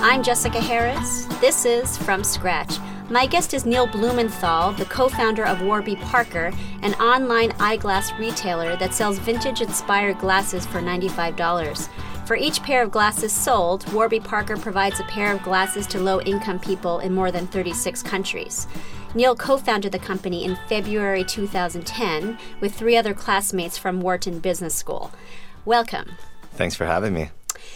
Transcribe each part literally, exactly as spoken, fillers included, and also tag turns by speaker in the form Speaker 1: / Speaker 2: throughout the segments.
Speaker 1: I'm Jessica Harris. This is From Scratch. My guest is Neil Blumenthal, the co-founder of Warby Parker, an online eyeglass retailer that sells vintage-inspired glasses for ninety-five dollars. For each pair of glasses sold, Warby Parker provides a pair of glasses to low-income people in more than thirty-six countries. Neil co-founded the company in February two thousand ten with three other classmates from Wharton Business School. Welcome.
Speaker 2: Thanks for having me.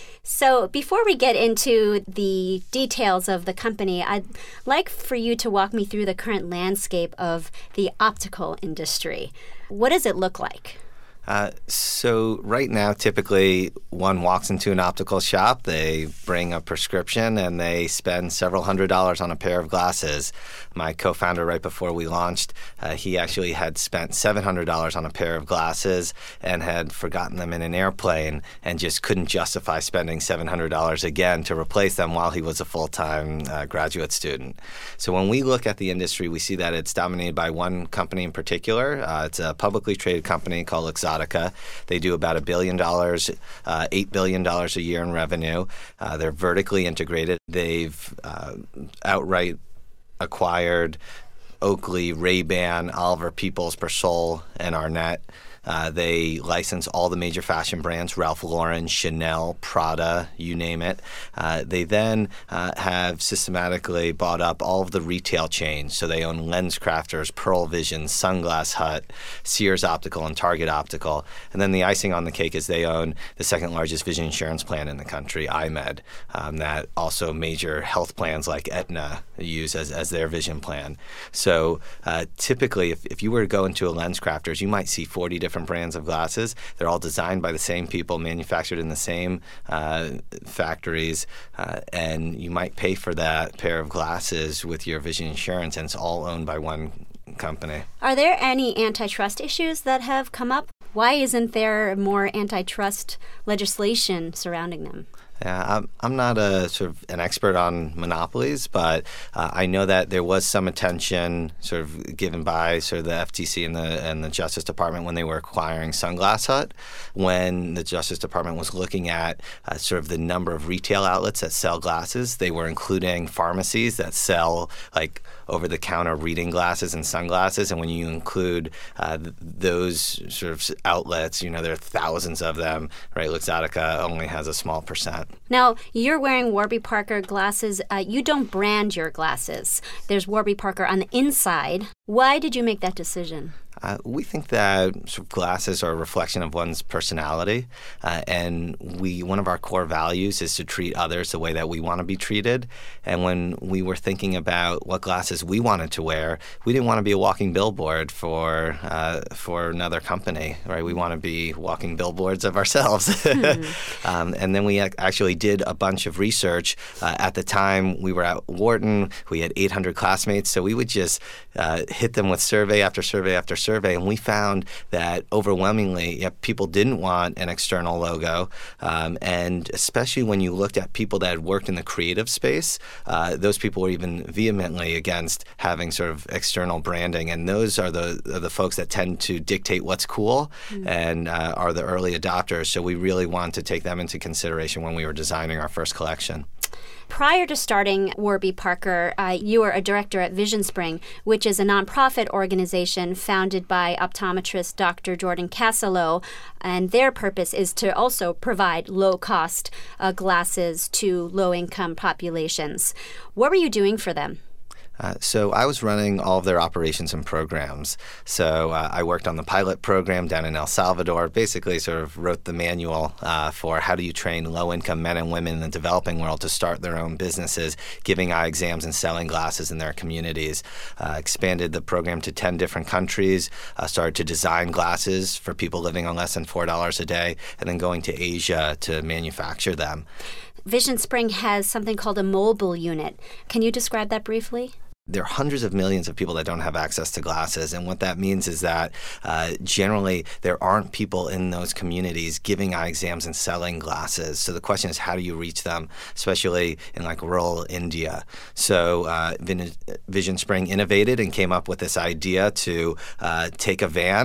Speaker 1: So before we get into the details of the company, I'd like for you to walk me through the current landscape of the optical industry. What does it look like?
Speaker 2: Uh, so right now, typically, one walks into an optical shop, they bring a prescription, and they spend several hundred dollars on a pair of glasses. My co-founder, right before we launched, uh, he actually had spent seven hundred dollars on a pair of glasses and had forgotten them in an airplane and just couldn't justify spending seven hundred dollars again to replace them while he was a full-time uh, graduate student. So when we look at the industry, we see that it's dominated by one company in particular. Uh, it's a publicly traded company called Luxottica. They do about a billion dollars, uh, eight billion dollars a year in revenue. Uh, they're vertically integrated. They've uh, outright acquired Oakley, Ray-Ban, Oliver Peoples, Persol, and Arnett. Uh, they license all the major fashion brands, Ralph Lauren, Chanel, Prada, you name it. Uh, they then uh, have systematically bought up all of the retail chains. So they own LensCrafters, Pearle Vision, Sunglass Hut, Sears Optical, and Target Optical. And then the icing on the cake is they own the second largest vision insurance plan in the country, iMed, um, that also major health plans like Aetna use as, as their vision plan. So uh, typically, if, if you were to go into a LensCrafters, you might see forty different different brands of glasses. They're all designed by the same people, manufactured in the same uh, factories, uh, and you might pay for that pair of glasses with your vision insurance, and it's all owned by one company.
Speaker 1: Are there any antitrust issues that have come up? Why isn't there more antitrust legislation surrounding them?
Speaker 2: Yeah, I'm, I'm not a sort of an expert on monopolies, but uh, I know that there was some attention sort of given by sort of the F T C and the and the Justice Department when they were acquiring Sunglass Hut, when the Justice Department was looking at uh, sort of the number of retail outlets that sell glasses. They were including pharmacies that sell like over-the-counter reading glasses and sunglasses, and when you include uh, th- those sort of outlets, you know, there are thousands of them, right? Luxottica only has a small percent.
Speaker 1: Now, you're wearing Warby Parker glasses. Uh, you don't brand your glasses. There's Warby Parker on the inside. Why did you make that decision?
Speaker 2: Uh, we think that sort of glasses are a reflection of one's personality, uh, and we one of our core values is to treat others the way that we want to be treated. And when we were thinking about what glasses we wanted to wear, we didn't want to be a walking billboard for uh, for another company, right? We want to be walking billboards of ourselves. Hmm. um, and then we ac- actually did a bunch of research. Uh, at the time, we were at Wharton. We had eight hundred classmates, so we would just uh, hit them with survey after survey after survey. survey, and we found that overwhelmingly yeah, people didn't want an external logo, um, and especially when you looked at people that had worked in the creative space, uh, those people were even vehemently against having sort of external branding, and those are the are the folks that tend to dictate what's cool mm. and uh, are the early adopters, so we really want to take them into consideration when we were designing our first collection.
Speaker 1: Prior to starting Warby Parker, uh, you were a director at VisionSpring, which is a nonprofit organization founded by optometrist Doctor Jordan Casalow, and their purpose is to also provide low-cost uh, glasses to low-income populations. What were you doing for them?
Speaker 2: Uh, so I was running all of their operations and programs. So uh, I worked on the pilot program down in El Salvador, basically sort of wrote the manual uh, for how do you train low-income men and women in the developing world to start their own businesses, giving eye exams and selling glasses in their communities. Uh, expanded the program to ten different countries, uh, started to design glasses for people living on less than four dollars a day, and then going to Asia to manufacture them.
Speaker 1: VisionSpring has something called a mobile unit. Can you describe that briefly?
Speaker 2: There are hundreds of millions of people that don't have access to glasses, and what that means is that uh, generally there aren't people in those communities giving eye exams and selling glasses. So the question is, how do you reach them, especially in like rural India? So uh, VisionSpring innovated and came up with this idea to uh, take a van,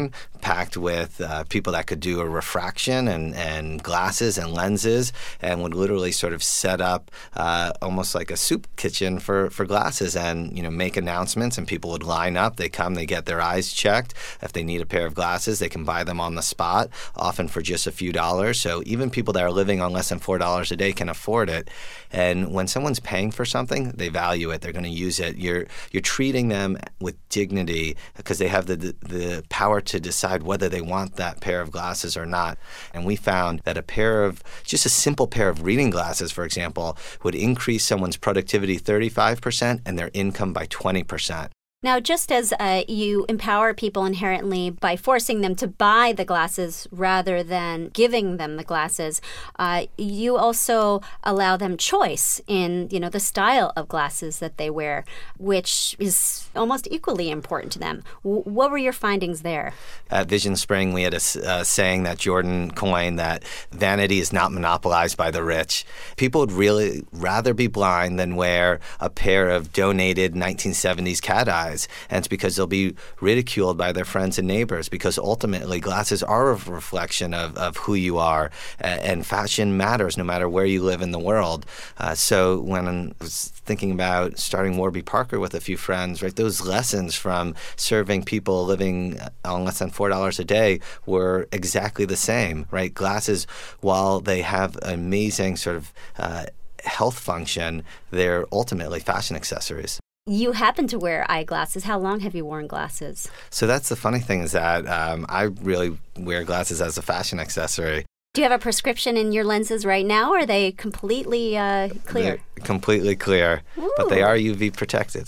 Speaker 2: packed with uh, people that could do a refraction and, and glasses and lenses, and would literally sort of set up uh, almost like a soup kitchen for, for glasses, and you know make announcements, and people would line up. They come, they get their eyes checked. If they need a pair of glasses, they can buy them on the spot, often for just a few dollars. So even people that are living on less than four dollars a day can afford it. And when someone's paying for something, they value it. They're going to use it. You're you're treating them with dignity because they have the, the the power to decide whether they want that pair of glasses or not. And we found that a pair of just a simple pair of reading glasses, for example, would increase someone's productivity thirty-five percent and their income by twenty percent.
Speaker 1: Now, just as uh, you empower people inherently by forcing them to buy the glasses rather than giving them the glasses, uh, you also allow them choice in, you know, the style of glasses that they wear, which is almost equally important to them. W- what were your findings there?
Speaker 2: At Vision Spring, we had a uh, saying that Jordan coined that vanity is not monopolized by the rich. People would really rather be blind than wear a pair of donated nineteen seventies cat eyes. And it's because they'll be ridiculed by their friends and neighbors, because ultimately glasses are a reflection of, of who you are, and fashion matters no matter where you live in the world. Uh, so when I was thinking about starting Warby Parker with a few friends, right, those lessons from serving people living on less than four dollars a day were exactly the same, right? Glasses, while they have amazing sort of uh, health function, they're ultimately fashion accessories.
Speaker 1: You happen to wear eyeglasses. How long have you worn glasses?
Speaker 2: So that's the funny thing, is that um, I really wear glasses as a fashion accessory.
Speaker 1: Do you have a prescription in your lenses right now, or are they completely uh, clear?
Speaker 2: They're completely clear, Ooh. But they are U V protected.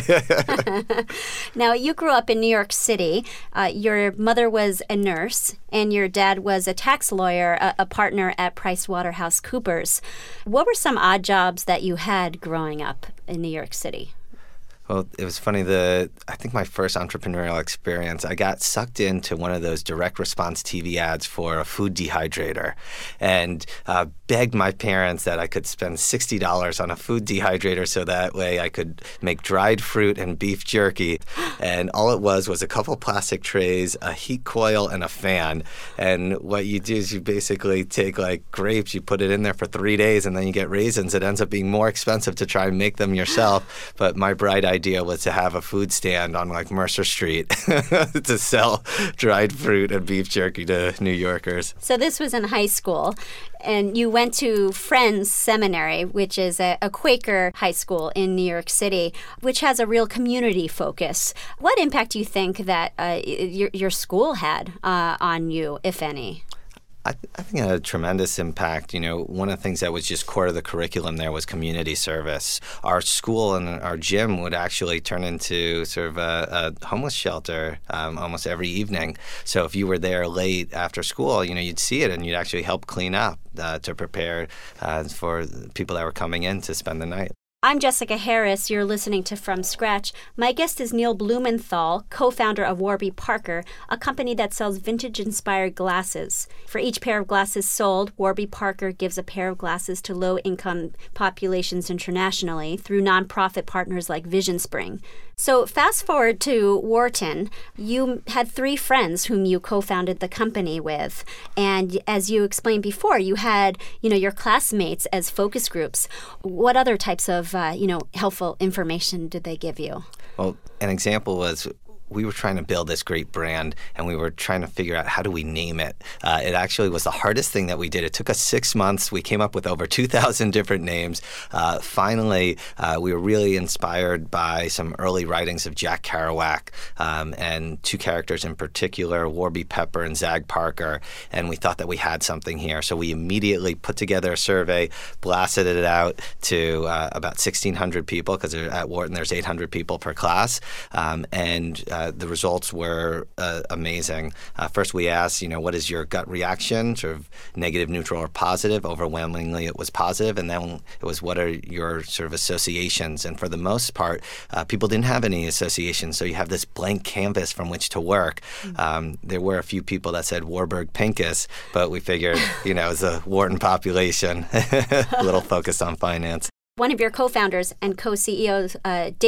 Speaker 1: Now, you grew up in New York City. Uh, your mother was a nurse, and your dad was a tax lawyer, a, a partner at PricewaterhouseCoopers. What were some odd jobs that you had growing up in New York City?
Speaker 2: Well, it was funny. The I think my first entrepreneurial experience, I got sucked into one of those direct response T V ads for a food dehydrator, and uh, begged my parents that I could spend sixty dollars on a food dehydrator so that way I could make dried fruit and beef jerky. And all it was was a couple plastic trays, a heat coil, and a fan. And what you do is you basically take like grapes, you put it in there for three days, and then you get raisins. It ends up being more expensive to try and make them yourself. But my bright idea idea was to have a food stand on like Mercer Street to sell dried fruit and beef jerky to New Yorkers.
Speaker 1: So this was in high school, and you went to Friends Seminary, which is a, a Quaker high school in New York City, which has a real community focus. What impact do you think that uh, your, your school had uh, on you, if any?
Speaker 2: I, th- I think it had a tremendous impact. You know, one of the things that was just core to the curriculum there was community service. Our school and our gym would actually turn into sort of a, a homeless shelter um, almost every evening. So if you were there late after school, you know, you'd see it and you'd actually help clean up uh, to prepare uh, for people that were coming in to spend the night.
Speaker 1: I'm Jessica Harris. You're listening to From Scratch. My guest is Neil Blumenthal, co-founder of Warby Parker, a company that sells vintage-inspired glasses. For each pair of glasses sold, Warby Parker gives a pair of glasses to low-income populations internationally through nonprofit partners like Vision Spring. So fast forward to Wharton. You had three friends whom you co-founded the company with. And as you explained before, you had, you know, your classmates as focus groups. What other types of, uh, you know, helpful information did they give you?
Speaker 2: Well, an example was we were trying to build this great brand, and we were trying to figure out how do we name it. Uh, it actually was the hardest thing that we did. It took us six months. We came up with over two thousand different names. Uh, finally, uh, we were really inspired by some early writings of Jack Kerouac, um, and two characters in particular, Warby Pepper and Zag Parker, and we thought that we had something here. So we immediately put together a survey, blasted it out to uh, about sixteen hundred people, because at Wharton there's eight hundred people per class, um, and uh, Uh, the results were uh, amazing. Uh, first, we asked, you know, what is your gut reaction, sort of negative, neutral, or positive? Overwhelmingly, it was positive. And then it was, what are your sort of associations? And for the most part, uh, people didn't have any associations. So you have this blank canvas from which to work. Mm-hmm. Um, there were a few people that said Warburg Pincus, but we figured, you know, as a Wharton population, a little focused on finance.
Speaker 1: One of your co-founders and co-C E Os, uh, David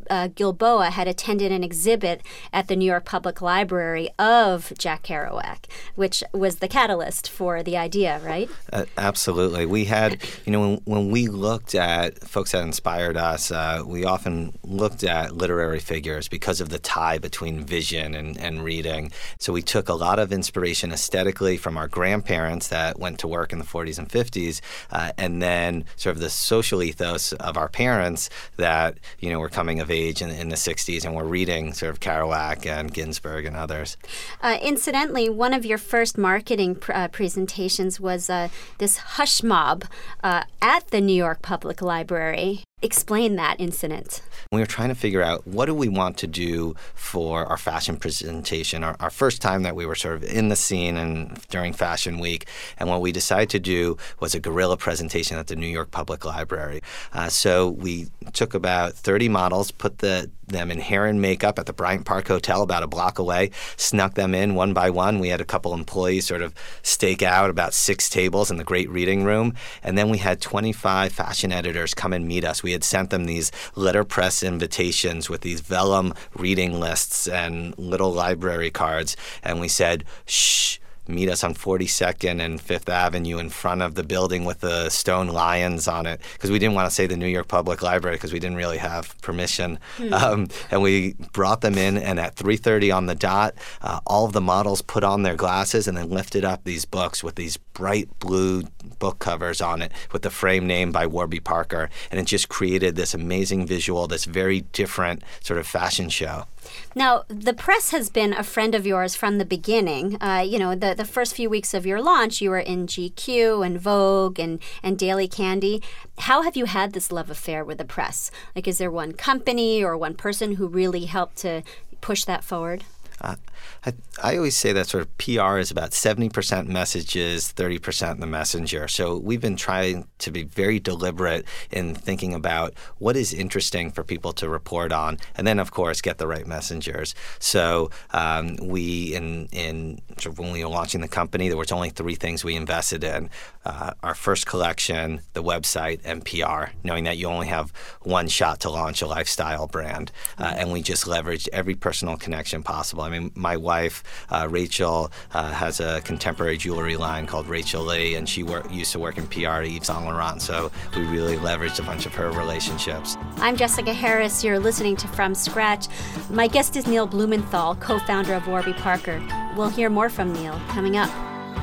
Speaker 1: uh, Gilboa had attended an exhibit at the New York Public Library of Jack Kerouac, which was the catalyst for the idea, right?
Speaker 2: Uh, absolutely. We had, you know, when, when we looked at folks that inspired us, uh, we often looked at literary figures because of the tie between vision and, and reading. So we took a lot of inspiration aesthetically from our grandparents that went to work in the forties and fifties, uh, and then sort of the social ethos of our parents that, you know, were coming of age in, in the sixties and were reading sort of Kerouac and Ginsberg and others.
Speaker 1: Uh, incidentally, one of your first marketing pr- uh, presentations was uh, this hush mob uh, at the New York Public Library. Explain that incident.
Speaker 2: We were trying to figure out what do we want to do for our fashion presentation, our, our first time that we were sort of in the scene and during Fashion Week. And what we decided to do was a guerrilla presentation at the New York Public Library. Uh, so we took about thirty models, put the them in hair and makeup at the Bryant Park Hotel about a block away, snuck them in one by one. We had a couple employees sort of stake out about six tables in the great reading room. And then we had twenty-five fashion editors come and meet us. We had sent them these letterpress invitations with these vellum reading lists and little library cards. And we said, shh, meet us on forty-second and Fifth Avenue in front of the building with the stone lions on it, because we didn't want to say the New York Public Library because we didn't really have permission. Mm. Um, and we brought them in, and at three thirty on the dot, uh, all of the models put on their glasses and then lifted up these books with these bright blue book covers on it with the frame name by Warby Parker. And it just created this amazing visual, this very different sort of fashion show.
Speaker 1: Now, the press has been a friend of yours from the beginning. Uh, you know, the, the first few weeks of your launch, you were in G Q and Vogue and, and Daily Candy. How have you had this love affair with the press? Like, is there one company or one person who really helped to push that forward?
Speaker 2: Uh, I, I always say that sort of P R is about seventy percent messages, thirty percent the messenger. So we've been trying to be very deliberate in thinking about what is interesting for people to report on, and then, of course, get the right messengers. So um, we, in, in sort of when we were launching the company, there was only three things we invested in. Uh, our first collection, the website, and P R, knowing that you only have one shot to launch a lifestyle brand. Uh, and we just leveraged every personal connection possible. I mean, my wife, uh, Rachel, uh, has a contemporary jewelry line called Rachel Lee, and she wor- used to work in P R at Yves Saint Laurent, so we really leveraged a bunch of her relationships.
Speaker 1: I'm Jessica Harris. You're listening to From Scratch. My guest is Neil Blumenthal, co-founder of Warby Parker. We'll hear more from Neil coming up.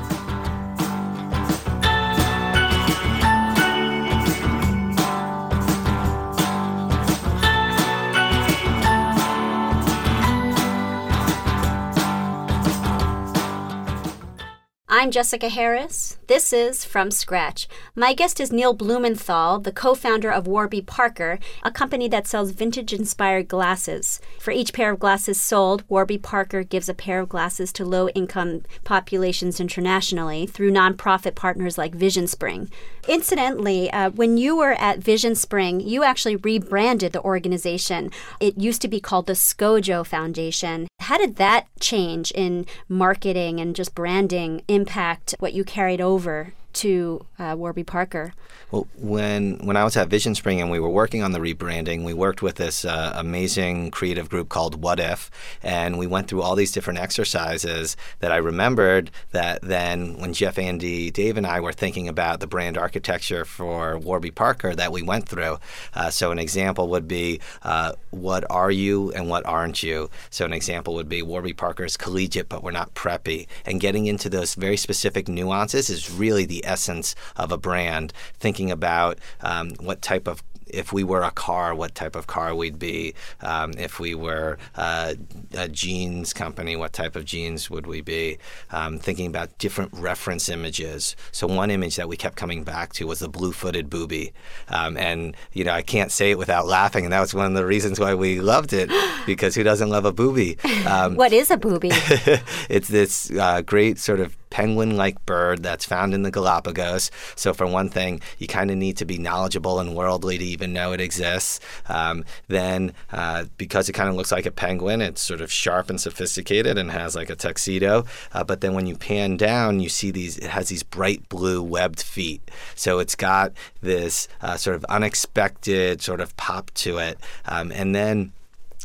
Speaker 1: I'm Jessica Harris. This is From Scratch. My guest is Neil Blumenthal, the co-founder of Warby Parker, a company that sells vintage-inspired glasses. For each pair of glasses sold, Warby Parker gives a pair of glasses to low-income populations internationally through nonprofit partners like Vision Spring. Incidentally, uh, when you were at Vision Spring, you actually rebranded the organization. It used to be called the SCOJO Foundation. How did that change in marketing and just branding impact what you carried over to uh, Warby Parker?
Speaker 2: Well, when when I was at Vision Spring and we were working on the rebranding, we worked with this uh, amazing creative group called What If, and we went through all these different exercises that I remembered that then when Jeff, Andy, Dave, and I were thinking about the brand architecture for Warby Parker that we went through. Uh, so an example would be, uh, what are you and what aren't you? So an example would be Warby Parker is collegiate, but we're not preppy. And getting into those very specific nuances is really the essence of a brand, thinking about um, what type of if we were a car, what type of car we'd be. Um, if we were uh, a jeans company, what type of jeans would we be? Um, thinking about different reference images. So one image that we kept coming back to was the blue-footed booby. Um, and, you know, I can't say it without laughing. And that was one of the reasons why we loved it, because who doesn't love a booby? Um,
Speaker 1: what is a booby?
Speaker 2: It's this uh, great sort of penguin-like bird that's found in the Galapagos. So for one thing, you kind of need to be knowledgeable and worldly to even know it exists. Um, then uh, because it kind of looks like a penguin, it's sort of sharp and sophisticated and has like a tuxedo. Uh, but then when you pan down, you see these, it has these bright blue webbed feet. So it's got this uh, sort of unexpected sort of pop to it. Um, and then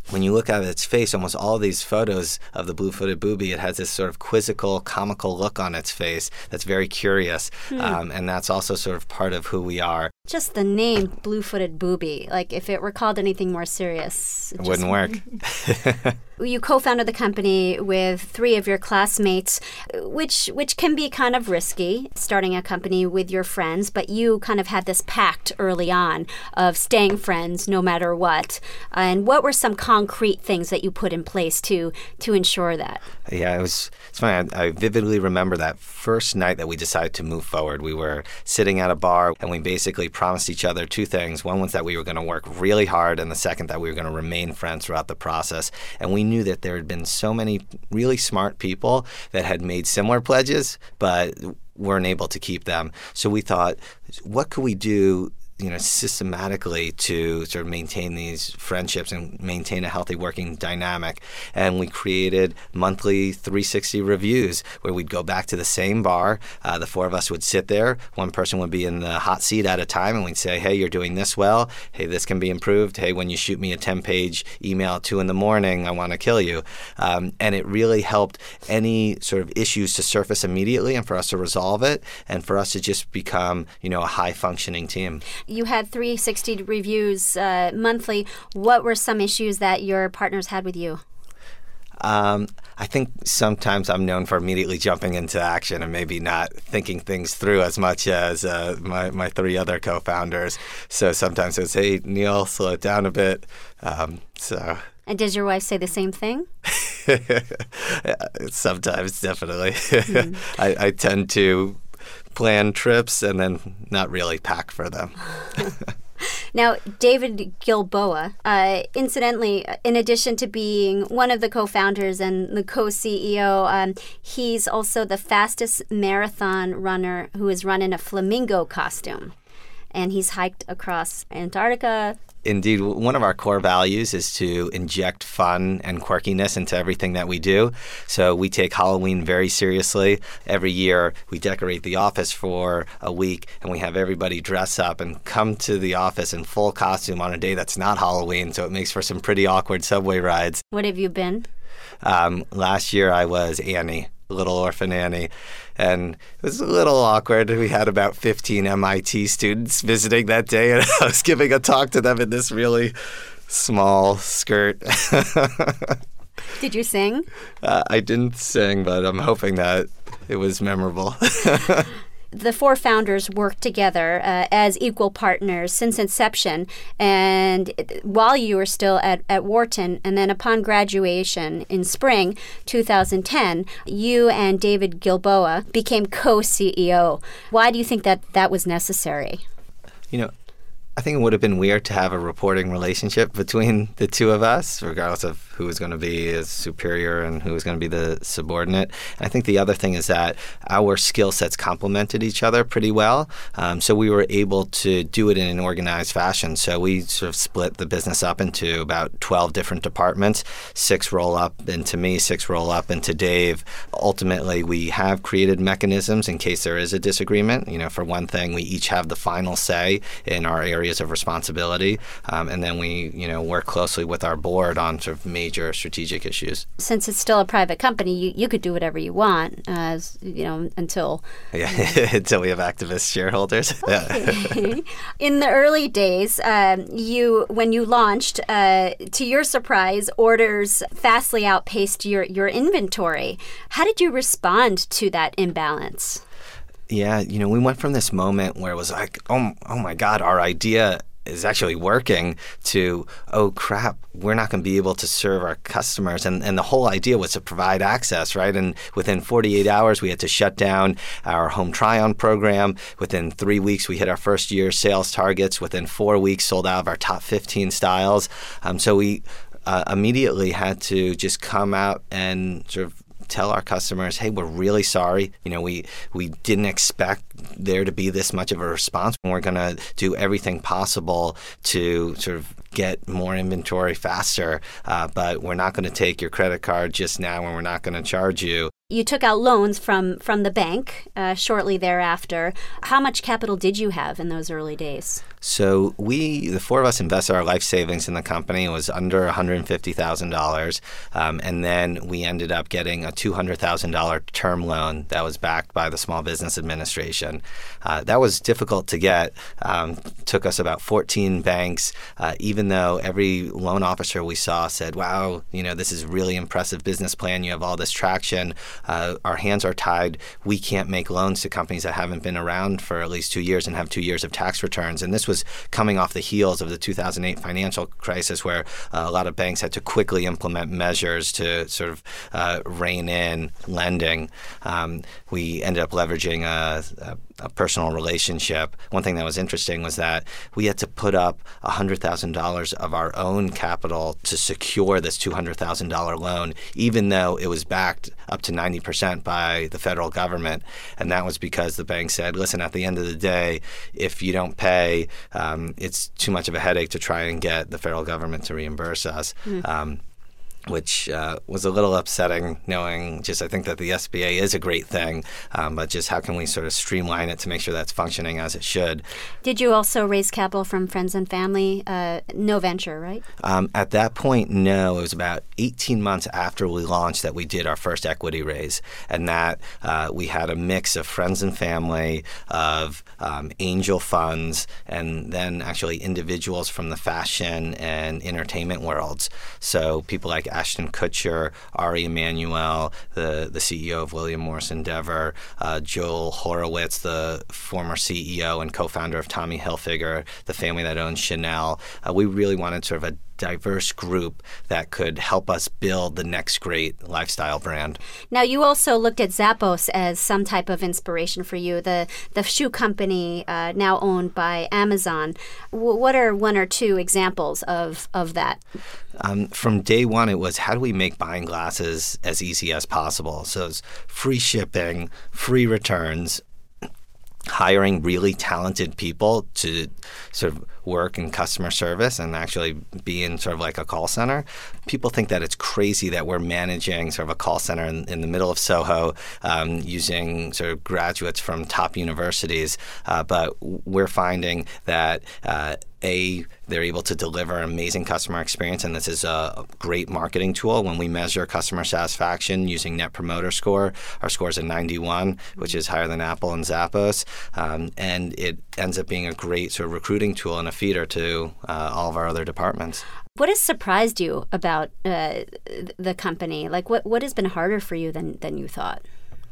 Speaker 2: when you look at its face, almost all these photos of the blue-footed booby, it has this sort of quizzical, comical look on its face that's very curious. Hmm. Um, and that's also sort of part of who we are.
Speaker 1: Just the name blue-footed booby, like if it were called anything more serious.
Speaker 2: It, it wouldn't work.
Speaker 1: You co-founded the company with three of your classmates, which which can be kind of risky, starting a company with your friends, but you kind of had this pact early on of staying friends no matter what. And what were some concrete things that you put in place to to ensure that?
Speaker 2: Yeah, it was it's funny. I, I vividly remember that first night that we decided to move forward. We were sitting at a bar, and we basically promised each other two things. One was that we were going to work really hard, and the second that we were going to remain friends throughout the process. And we knew that there had been so many really smart people that had made similar pledges, but weren't able to keep them. So we thought, what could we do, you know, systematically to sort of maintain these friendships and maintain a healthy working dynamic? And we created monthly three sixty reviews where we'd go back to the same bar. Uh, the four of us would sit there. One person would be in the hot seat at a time, and we'd say, hey, you're doing this well. Hey, this can be improved. Hey, when you shoot me a ten-page email at two in the morning, I want to kill you. Um, and it really helped any sort of issues to surface immediately and for us to resolve it and for us to just become, you know, a high-functioning team.
Speaker 1: You had three sixty reviews uh, monthly. What were some issues that your partners had with you?
Speaker 2: Um, I think sometimes I'm known for immediately jumping into action and maybe not thinking things through as much as uh, my, my three other co-founders. So sometimes it was, hey, Neil, slow it down a bit. Um, so.
Speaker 1: And does your wife say the same thing?
Speaker 2: Sometimes, definitely. Mm. I, I tend to plan trips and then not really pack for them.
Speaker 1: Now, David Gilboa, uh, incidentally, in addition to being one of the co-founders and the co-C E O, um, he's also the fastest marathon runner who has run in a flamingo costume. And he's hiked across Antarctica.
Speaker 2: Indeed, one of our core values is to inject fun and quirkiness into everything that we do. So we take Halloween very seriously. Every year, we decorate the office for a week, and we have everybody dress up and come to the office in full costume on a day that's not Halloween. So it makes for some pretty awkward subway rides.
Speaker 1: What have you been?
Speaker 2: Um, last year, I was Annie. Little Orphan Annie, and it was a little awkward. We had about fifteen M I T students visiting that day, and I was giving a talk to them in this really small skirt.
Speaker 1: Did you sing?
Speaker 2: Uh, I didn't sing, but I'm hoping that it was memorable.
Speaker 1: The four founders worked together uh, as equal partners since inception, and while you were still at, at Wharton, and then upon graduation in spring two thousand ten, you and David Gilboa became co-C E O. Why do you think that that was necessary?
Speaker 2: You know, I think it would have been weird to have a reporting relationship between the two of us, regardless of who was going to be his superior and who was going to be the subordinate. And I think the other thing is that our skill sets complemented each other pretty well. Um, so we were able to do it in an organized fashion. So we sort of split the business up into about twelve different departments. Six roll up into me, six roll up into Dave. Ultimately, we have created mechanisms in case there is a disagreement. You know, for one thing, we each have the final say in our areas of responsibility. Um, and then we, you know, work closely with our board on sort of major strategic issues.
Speaker 1: Since it's still a private company, you, you could do whatever you want, uh, you know, until...
Speaker 2: Yeah, until we have activist shareholders.
Speaker 1: Okay. In the early days, um, you when you launched, uh, to your surprise, orders vastly outpaced your, your inventory. How did you respond to that imbalance?
Speaker 2: Yeah, you know, we went from this moment where it was like, oh, oh my God, our idea is actually working, to, oh crap, we're not going to be able to serve our customers. And and the whole idea was to provide access, right? And within forty-eight hours, we had to shut down our home try-on program. Within three weeks, we hit our first year sales targets. Within four weeks, sold out of our top fifteen styles. Um, so we uh, immediately had to just come out and sort of tell our customers, hey, we're really sorry. You know, we we didn't expect there to be this much of a response. We're going to do everything possible to sort of get more inventory faster, uh, but we're not going to take your credit card just now, and we're not going to charge you.
Speaker 1: you took out loans from, from the bank uh, shortly thereafter. How much capital did you have in those early days?
Speaker 2: So we, the four of us, invested our life savings in the company. It was under one hundred fifty thousand dollars. Um, and then we ended up getting a two hundred thousand dollars term loan that was backed by the Small Business Administration. Uh, that was difficult to get. Um, took us about fourteen banks, uh, even though every loan officer we saw said, wow, you know, this is a really impressive business plan. You have all this traction. Uh, our hands are tied. We can't make loans to companies that haven't been around for at least two years and have two years of tax returns. And this was was coming off the heels of the two thousand eight financial crisis, where uh, a lot of banks had to quickly implement measures to sort of uh, rein in lending. Um, we ended up leveraging a, a, a personal relationship. One thing that was interesting was that we had to put up one hundred thousand dollars of our own capital to secure this two hundred thousand dollars loan, even though it was backed up to ninety percent by the federal government. And that was because the bank said, listen, at the end of the day, if you don't pay, Um, it's too much of a headache to try and get the federal government to reimburse us. Mm. Um, which uh, was a little upsetting, knowing just I think that the S B A is a great thing, um, but just how can we sort of streamline it to make sure that's functioning as it should.
Speaker 1: Did you also raise capital from friends and family? Uh, no venture, right?
Speaker 2: Um, at that point, no. It was about eighteen months after we launched that we did our first equity raise, and that uh, we had a mix of friends and family, of um, angel funds, and then actually individuals from the fashion and entertainment worlds. So people like Ashton Kutcher, Ari Emanuel, the, the C E O of William Morris Endeavor, uh, Joel Horowitz, the former C E O and co-founder of Tommy Hilfiger, the family that owns Chanel. Uh, we really wanted sort of a diverse group that could help us build the next great lifestyle brand.
Speaker 1: Now, you also looked at Zappos as some type of inspiration for you, the the shoe company uh, now owned by Amazon. W- what are one or two examples of, of that?
Speaker 2: Um, from day one, it was how do we make buying glasses as easy as possible? So it's free shipping, free returns, hiring really talented people to sort of work in customer service and actually be in sort of like a call center. People think that it's crazy that we're managing sort of a call center in, in the middle of Soho um, using sort of graduates from top universities. Uh, but we're finding that uh, A, they're able to deliver an amazing customer experience, and this is a great marketing tool. When we measure customer satisfaction using Net Promoter Score, our score is a ninety-one, which is higher than Apple and Zappos, um, and it ends up being a great sort of recruiting tool and a feeder to uh, all of our other departments.
Speaker 1: What has surprised you about uh, the company? Like, what, what has been harder for you than, than you thought?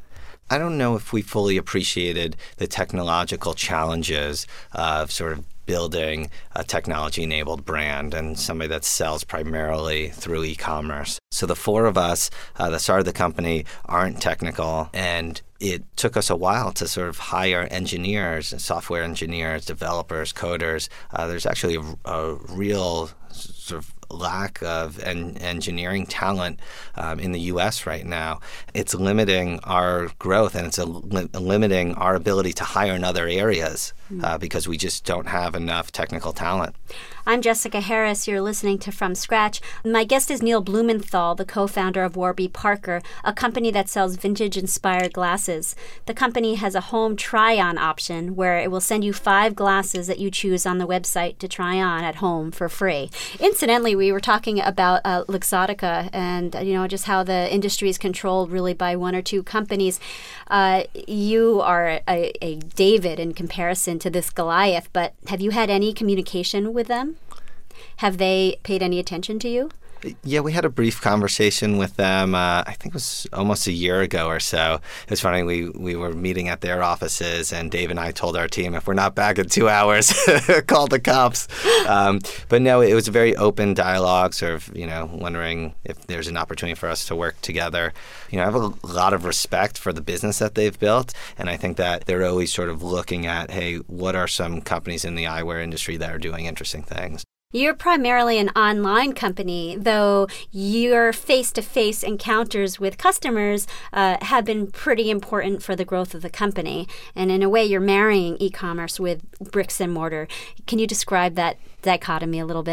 Speaker 2: I don't know if we fully appreciated the technological challenges of sort of building a technology-enabled brand and somebody that sells primarily through e-commerce. So the four of us uh, that started the company aren't technical, and it took us a while to sort of hire engineers, software engineers, developers, coders. Uh, there's actually a, a real sort of lack of en- engineering talent um, in the U S right now. It's limiting our growth, and it's a li- limiting our ability to hire in other areas uh, because we just don't have enough technical talent.
Speaker 1: I'm Jessica Harris. You're listening to From Scratch. My guest is Neil Blumenthal, the co-founder of Warby Parker, a company that sells vintage-inspired glasses. The company has a home try-on option where it will send you five glasses that you choose on the website to try on at home for free. Incidentally, we were talking about uh, Luxottica and, you know, just how the industry is controlled really by one or two companies. Uh, you are a, a David in comparison to this Goliath, but have you had any communication with them? Have they paid any attention to you?
Speaker 2: Yeah, we had a brief conversation with them, uh, I think it was almost a year ago or so. It was funny, we, we were meeting at their offices, and Dave and I told our team, if we're not back in two hours, call the cops. Um, but no, it was a very open dialogue, sort of, you know, wondering if there's an opportunity for us to work together. You know, I have a lot of respect for the business that they've built, and I think that they're always sort of looking at, hey, what are some companies in the eyewear industry that are doing interesting things?
Speaker 1: You're primarily an online company, though your face-to-face encounters with customers uh, have been pretty important for the growth of the company. And in a way, you're marrying e-commerce with bricks and mortar. Can you describe that dichotomy a little bit?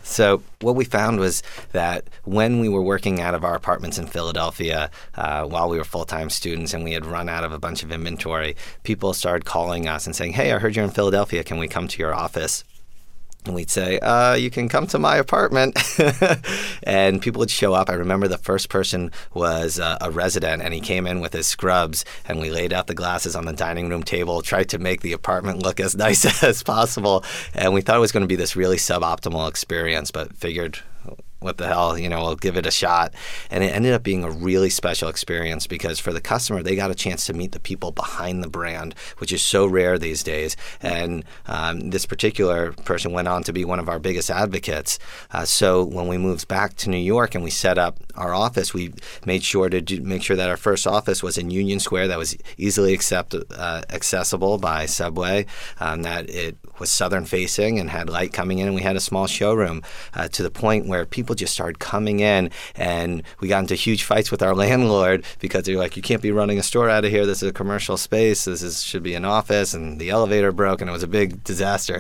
Speaker 2: So what we found was that when we were working out of our apartments in Philadelphia uh, while we were full-time students and we had run out of a bunch of inventory, people started calling us and saying, hey, I heard you're in Philadelphia. Can we come to your office? And we'd say, uh, you can come to my apartment. And people would show up. I remember the first person was uh, a resident, and he came in with his scrubs, and we laid out the glasses on the dining room table, tried to make the apartment look as nice as possible. And we thought it was going to be this really suboptimal experience, but figured, what the hell, you know, we'll give it a shot. And it ended up being a really special experience because for the customer, they got a chance to meet the people behind the brand, which is so rare these days. And um, this particular person went on to be one of our biggest advocates. Uh, so when we moved back to New York and we set up our office, we made sure to do, make sure that our first office was in Union Square, that was easily accept, uh, accessible by subway, um, that it was southern facing and had light coming in, and we had a small showroom uh, to the point where people just started coming in, and we got into huge fights with our landlord because they were like, you can't be running a store out of here. This is a commercial space. This is, should be an office, and the elevator broke, and it was a big disaster.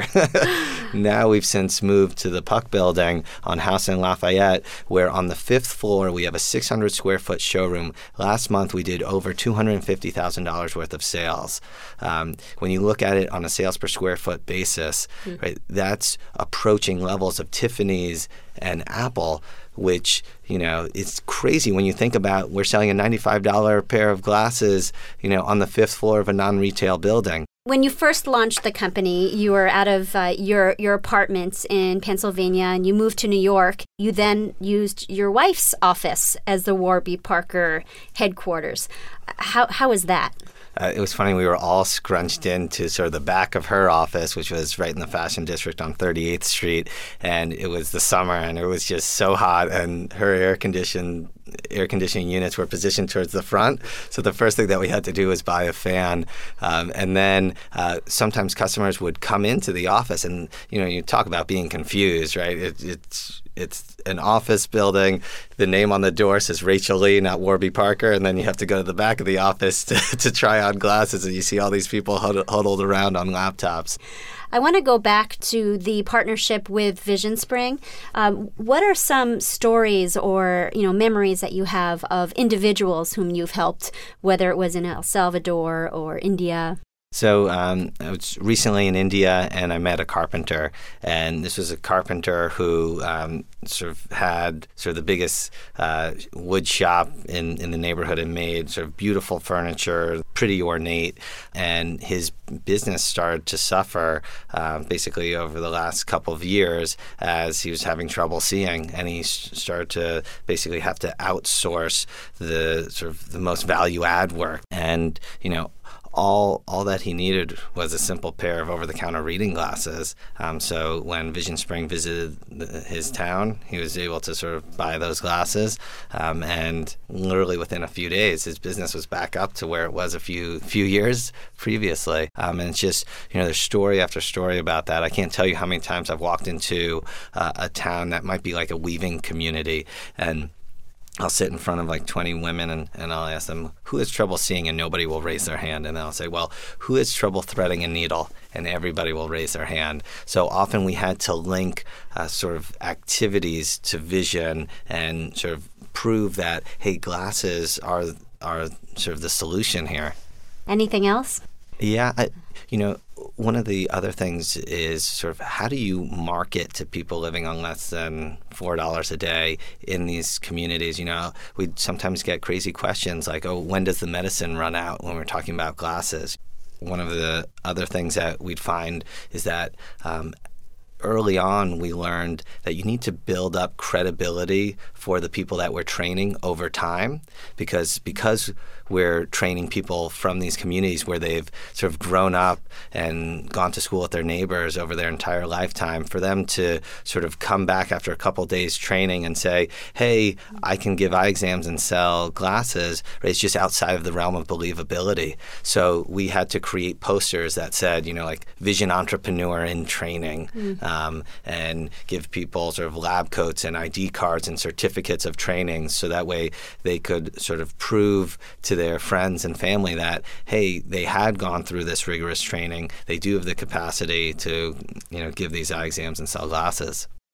Speaker 2: Now we've since moved to the Puck Building on House and Lafayette, where on the fifth floor we have a six hundred square foot showroom. Last month we did over two hundred fifty thousand dollars worth of sales. Um, when you look at it on a sales per square foot basis, mm. right, that's approaching levels of Tiffany's and Apple, which, you know, it's crazy when you think about we're selling a ninety-five dollars pair of glasses, you know, on the fifth floor of a non-retail building.
Speaker 1: When you first launched the company, you were out of uh, your your apartments in Pennsylvania and you moved to New York. You then used your wife's office as the Warby Parker headquarters. How how was that?
Speaker 2: Uh, it was funny. We were all scrunched into sort of the back of her office, which was right in the Fashion District on thirty-eighth Street. And it was the summer, and it was just so hot. And her air conditioned air conditioning units were positioned towards the front. So the first thing that we had to do was buy a fan. Um, and then uh, sometimes customers would come into the office, and you know, you talk about being confused, right? It, it's It's an office building. The name on the door says Rachel Lee, not Warby Parker. And then you have to go to the back of the office to, to try on glasses. And you see all these people huddled, huddled around on laptops.
Speaker 1: I want to go back to the partnership with Vision Spring. Um, what are some stories or, you know, memories that you have of individuals whom you've helped, whether it was in El Salvador or India?
Speaker 2: So um, I was recently in India, and I met a carpenter, and this was a carpenter who um, sort of had sort of the biggest uh, wood shop in, in the neighborhood and made sort of beautiful furniture, pretty ornate, and his business started to suffer uh, basically over the last couple of years as he was having trouble seeing, and he started to basically have to outsource the sort of the most value-add work, and you know. All all that he needed was a simple pair of over-the-counter reading glasses. Um, so when Vision Spring visited the, his town, he was able to sort of buy those glasses. Um, and literally within a few days, his business was back up to where it was a few few years previously. Um, and it's just, you know, there's story after story about that. I can't tell you how many times I've walked into uh, a town that might be like a weaving community, and I'll sit in front of like twenty women and, and I'll ask them, who has trouble seeing? And nobody will raise their hand. And then I'll say, well, who has trouble threading a needle? And everybody will raise their hand. So often we had to link uh, sort of activities to vision and sort of prove that, hey, glasses are are sort of the solution here.
Speaker 1: Anything else?
Speaker 2: Yeah, I, you know, one of the other things is sort of how do you market to people living on less than four dollars a day in these communities? You know, we sometimes get crazy questions like, oh, when does the medicine run out when we're talking about glasses? One of the other things that we'd find is that um, early on, we learned that you need to build up credibility for the people that we're training over time, because because we're training people from these communities where they've sort of grown up and gone to school with their neighbors over their entire lifetime, for them to sort of come back after a couple days training and say, hey, I can give eye exams and sell glasses, right? It's just outside of the realm of believability. So we had to create posters that said, you know, like vision entrepreneur in training, mm. um, and give people sort of lab coats and I D cards and certificates of training, so that way they could sort of prove to their friends and family that, hey, they had gone through this rigorous training. They do have the capacity to, you know, give these eye exams and sell glasses.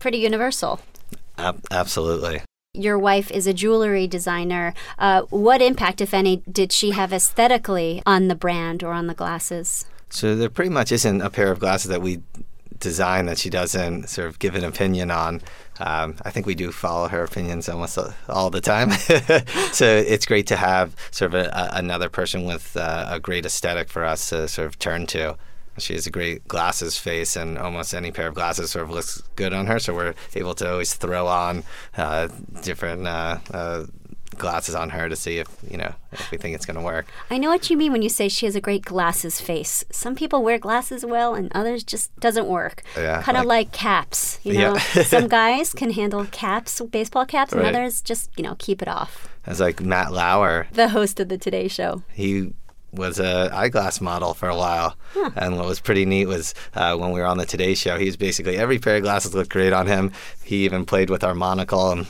Speaker 1: pretty universal.
Speaker 2: Ab- absolutely.
Speaker 1: Your wife is a jewelry designer. Uh, what impact, if any, did she have aesthetically on the brand or on the glasses?
Speaker 2: So there pretty much isn't a pair of glasses that we design that she doesn't sort of give an opinion on. Um, I think we do follow her opinions almost all the time. So it's great to have sort of a, a, another person with uh, a great aesthetic for us to sort of turn to. She has a great glasses face, and almost any pair of glasses sort of looks good on her. So we're able to always throw on uh, different uh, uh, glasses on her to see if, you know, if we think it's going to work.
Speaker 1: I know what you mean when you say she has a great glasses face. Some people wear glasses well, and others just doesn't work.
Speaker 2: Yeah,
Speaker 1: kind of like,
Speaker 2: like
Speaker 1: caps, you know.
Speaker 2: Yeah.
Speaker 1: Some guys can handle caps, baseball caps, and
Speaker 2: Right.
Speaker 1: others just, you know, keep it off.
Speaker 2: It's like Matt Lauer.
Speaker 1: The host of the Today Show.
Speaker 2: He was a eyeglass model for a while.
Speaker 1: Huh.
Speaker 2: And what was pretty neat was uh, when we were on the Today Show, he was basically, every pair of glasses looked great on him. He even played with our monocle, and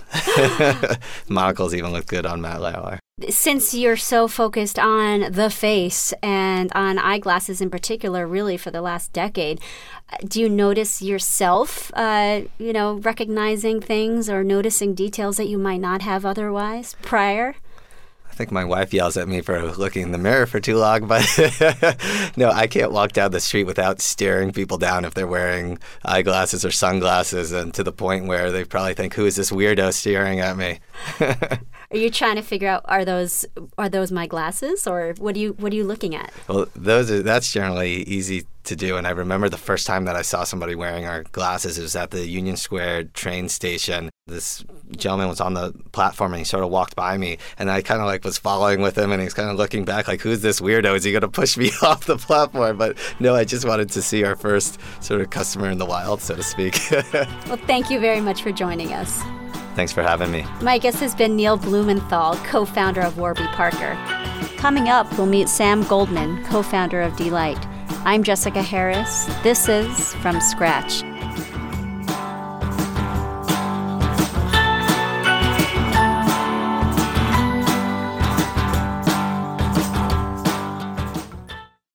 Speaker 2: monocles even looked good on Matt Lauer.
Speaker 1: Since you're so focused on the face and on eyeglasses in particular, really for the last decade, do you notice yourself, uh, you know, recognizing things or noticing details that you might not have otherwise prior?
Speaker 2: I think my wife yells at me for looking in the mirror for too long, but no, I can't walk down the street without staring people down if they're wearing eyeglasses or sunglasses, and to the point where they probably think, who is this weirdo staring at me?
Speaker 1: Are you trying to figure out, are those are those my glasses, or what do you what are you looking at?
Speaker 2: Well, those are, that's generally easy to do. And I remember the first time that I saw somebody wearing our glasses, it was at the Union Square train station. This gentleman was on the platform, and he sort of walked by me, and I kind of like was following with him, and he was kind of looking back like, who's this weirdo? Is he going to push me off the platform? But no, I just wanted to see our first sort of customer in the wild, so to speak.
Speaker 1: Well, thank you very much for joining us.
Speaker 2: Thanks for having me.
Speaker 1: My guest has been Neil Blumenthal, co-founder of Warby Parker. Coming up, we'll meet Sam Goldman, co-founder of Delight. I'm Jessica Harris. This is From Scratch.